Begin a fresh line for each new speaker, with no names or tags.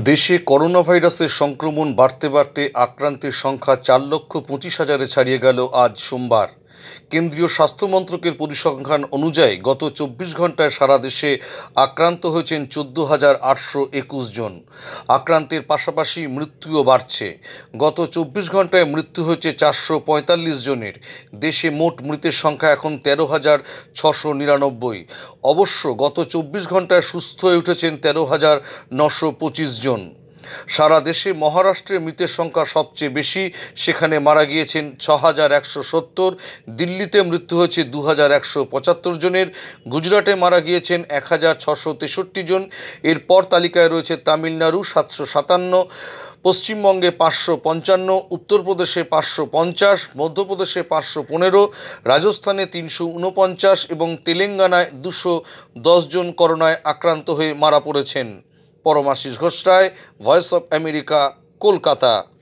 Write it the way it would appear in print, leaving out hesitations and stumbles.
দেশে করোনা ভাইরাসের সংক্রমণ বাড়তে বাড়তে আক্রান্তের সংখ্যা 4,25,000-এ ছাড়িয়ে গেল আজ সোমবার। কেন্দ্রীয় স্বাস্থ্য মন্ত্রকের পরিসংখ্যান অনুযায়ী গত 24 ঘন্টায় সারা দেশে আক্রান্ত হয়েছেন 14,821 জন। আক্রান্তের পাশাপাশি মৃত্যুও বাড়ছে। গত 24 ঘন্টায় মৃত্যু হয়েছে 445 জনের। দেশে মোট মৃতের সংখ্যা এখন 13,699। অবশ্য গত 24 ঘন্টায় সুস্থ হয়ে উঠেছেন 13,925 জন। সারা দেশে মহারাষ্ট্রে মৃতের সংখ্যা সবচেয়ে বেশি, সেখানে মারা গিয়েছেন 6,170। দিল্লিতে মৃত্যু হয়েছে 2,175 জনের। গুজরাটে মারা গিয়েছেন 1,663 জন। এরপর তালিকায় রয়েছে তামিলনাড়ু 757, পশ্চিমবঙ্গে 555, উত্তরপ্রদেশে 550, মধ্যপ্রদেশে 515, রাজস্থানে 349 এবং তেলেঙ্গানায় 210 জন করোনায় আক্রান্ত হয়ে মারা পড়েছেন। Paramashis Ghosh Roy, voice of America, Kolkata.